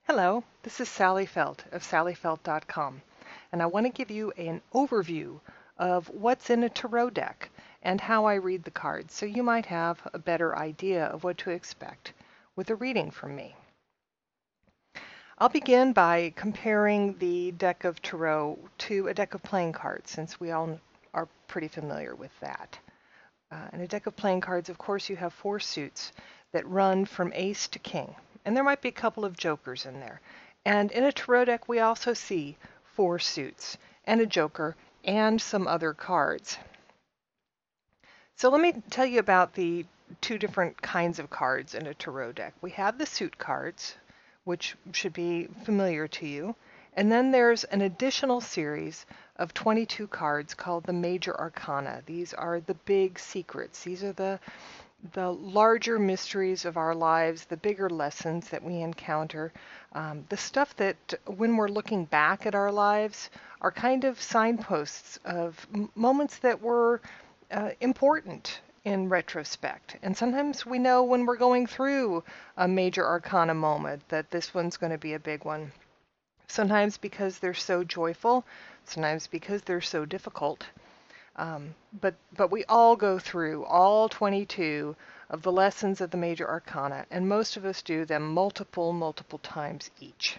Hello, this is Sally Felt of sallyfelt.com, and I want to give you an overview of what's in a tarot deck and how I read the cards, so you might have a better idea of what to expect with a reading from me. I'll begin by comparing the deck of tarot to a deck of playing cards, since we all are pretty familiar with that. In a deck of playing cards, of course, you have four suits that run from ace to king. And there might be a couple of jokers in there. And in a tarot deck, we also see four suits and a joker and some other cards. So let me tell you about the two different kinds of cards in a tarot deck. We have the suit cards, which should be familiar to you. And then there's an additional series of 22 cards called the Major Arcana. These are the big secrets. These are the larger mysteries of our lives, the bigger lessons that we encounter, the stuff that when we're looking back at our lives are kind of signposts of moments that were important in retrospect. And sometimes we know when we're going through a major arcana moment that this one's going to be a big one. Sometimes because they're so joyful, sometimes because they're so difficult. But we all go through all 22 of the lessons of the Major Arcana, and most of us do them multiple times each.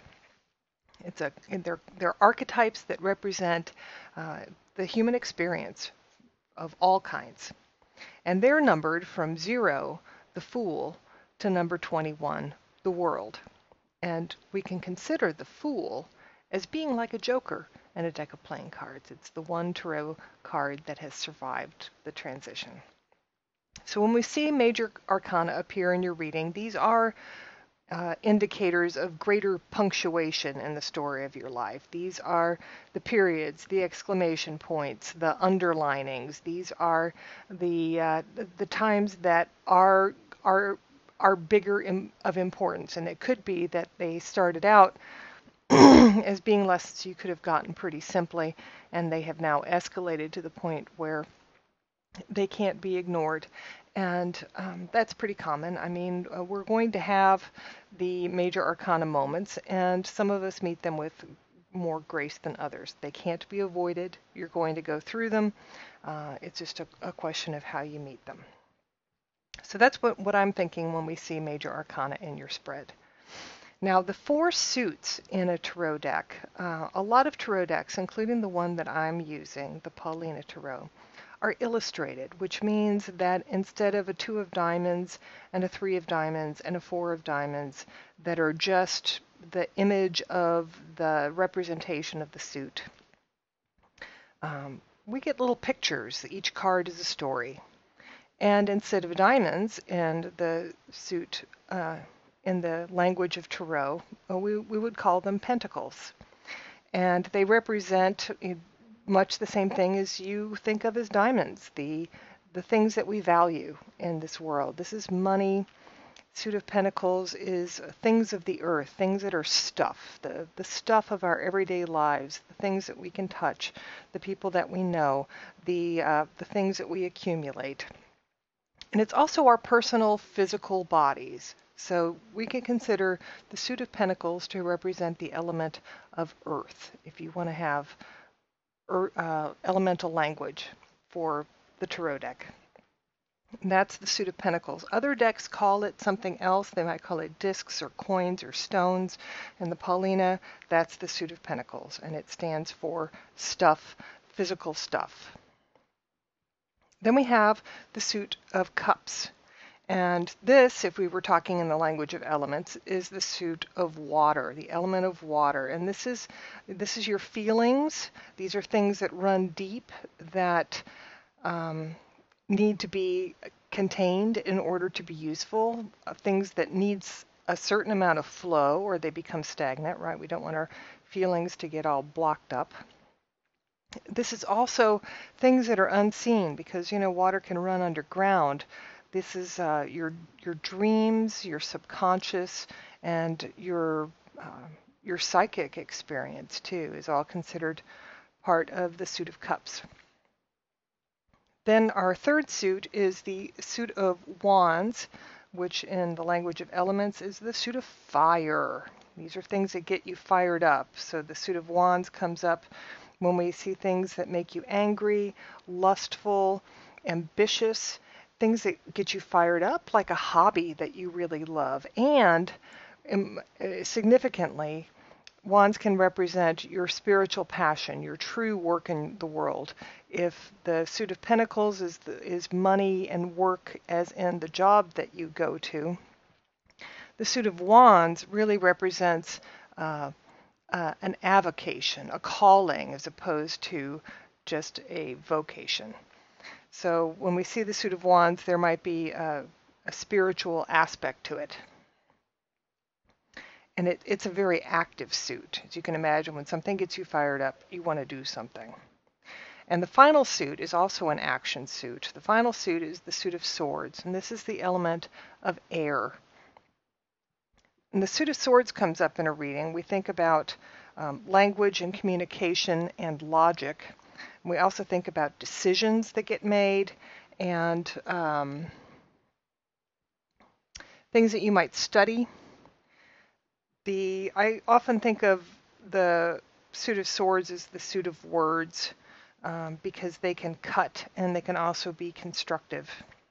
They're archetypes that represent the human experience of all kinds. And they're numbered from 0, the Fool, to number 21, the World. And we can consider the Fool as being like a joker in a deck of playing cards. It's the one tarot card that has survived the transition. So when we see Major Arcana appear in your reading, these are indicators of greater punctuation in the story of your life. These are the periods, the exclamation points, the underlinings. These are the times that are bigger of importance. And it could be that they started out as being lessons you could have gotten pretty simply, and they have now escalated to the point where they can't be ignored. And that's pretty common. I mean, we're going to have the major arcana moments, and some of us meet them with more grace than others. They can't be avoided. You're going to go through them. It's just a question of how you meet them. So that's what I'm thinking when we see major arcana in your spread. Now, the four suits in a tarot deck, a lot of tarot decks, including the one that I'm using, the Paulina Tarot, are illustrated, which means that instead of a 2 of diamonds and a 3 of diamonds and a 4 of diamonds that are just the image of the representation of the suit, we get little pictures. Each card is a story. And instead of diamonds in the suit, in the language of tarot, we would call them pentacles. And they represent much the same thing as you think of as diamonds, the things that we value in this world. This is money. Suit of Pentacles is things of the earth, things that are stuff, the stuff of our everyday lives, the things that we can touch, the people that we know, the things that we accumulate. And it's also our personal physical bodies. So we can consider the Suit of Pentacles to represent the element of earth, if you want to have elemental language for the tarot deck. And that's the Suit of Pentacles. Other decks call it something else. They might call it discs or coins or stones. And the Paulina, that's the Suit of Pentacles, and it stands for stuff, physical stuff. Then we have the Suit of Cups. And this, if we were talking in the language of elements, is the suit of water, the element of water. And this is your feelings. These are things that run deep, that need to be contained in order to be useful, things that needs a certain amount of flow or they become stagnant, right? We don't want our feelings to get all blocked up. This is also things that are unseen because, water can run underground. This is your dreams, your subconscious, and your psychic experience too is all considered part of the Suit of Cups. Then our third suit is the Suit of Wands, which in the language of elements is the Suit of Fire. These are things that get you fired up. So the suit of wands comes up when we see things that make you angry, lustful, ambitious, things that get you fired up, like a hobby that you really love. And significantly, wands can represent your spiritual passion, your true work in the world. If the suit of pentacles is money and work, as in the job that you go to, the suit of wands really represents an avocation, a calling, as opposed to just a vocation. So when we see the suit of wands, there might be a spiritual aspect to it. And it's a very active suit. As you can imagine, when something gets you fired up, you want to do something. And the final suit is also an action suit. The final suit is the suit of swords, and this is the element of air. When the suit of swords comes up in a reading, we think about language and communication and logic. We also think about decisions that get made and things that you might study. I often think of the suit of swords as the suit of words because they can cut and they can also be constructive.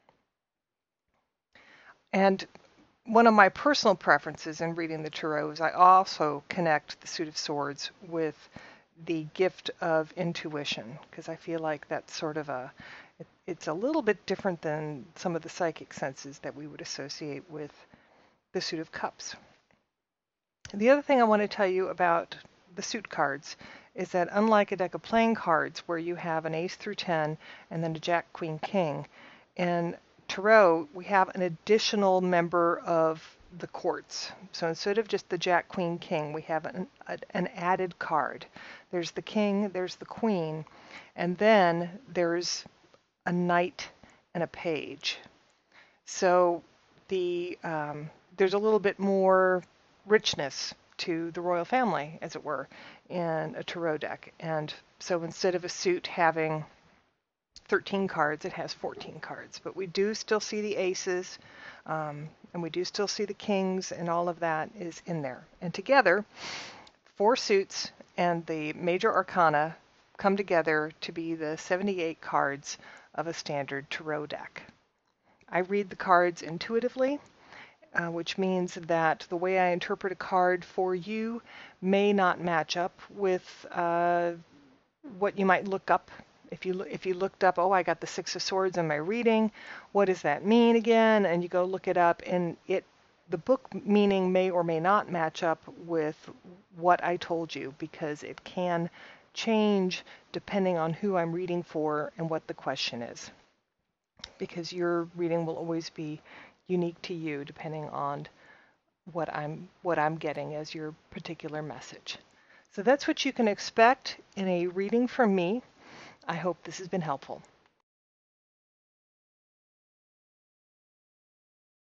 And one of my personal preferences in reading the Tarot is I also connect the suit of swords with the gift of intuition, because I feel like that's sort of it's a little bit different than some of the psychic senses that we would associate with the suit of cups. The other thing I want to tell you about the suit cards is that unlike a deck of playing cards where you have an ace through 10 and then a jack, queen, king, in Tarot we have an additional member of the courts. So instead of just the jack, queen, king, we have an added card. There's the king, there's the queen, and then there's a knight and a page. So there's a little bit more richness to the royal family, as it were, in a Tarot deck. And so instead of a suit having 13 cards, it has 14 cards. But we do still see the aces, and we do still see the kings, and all of that is in there. And together, 4 suits and the major arcana come together to be the 78 cards of a standard Tarot deck. I read the cards intuitively, which means that the way I interpret a card for you may not match up with what you might look up. If you looked up, oh, I got the Six of Swords in my reading, what does that mean again? And you go look it up, and the book meaning may or may not match up with what I told you, because it can change depending on who I'm reading for and what the question is. Because your reading will always be unique to you depending on what I'm getting as your particular message. So that's what you can expect in a reading from me. I hope this has been helpful.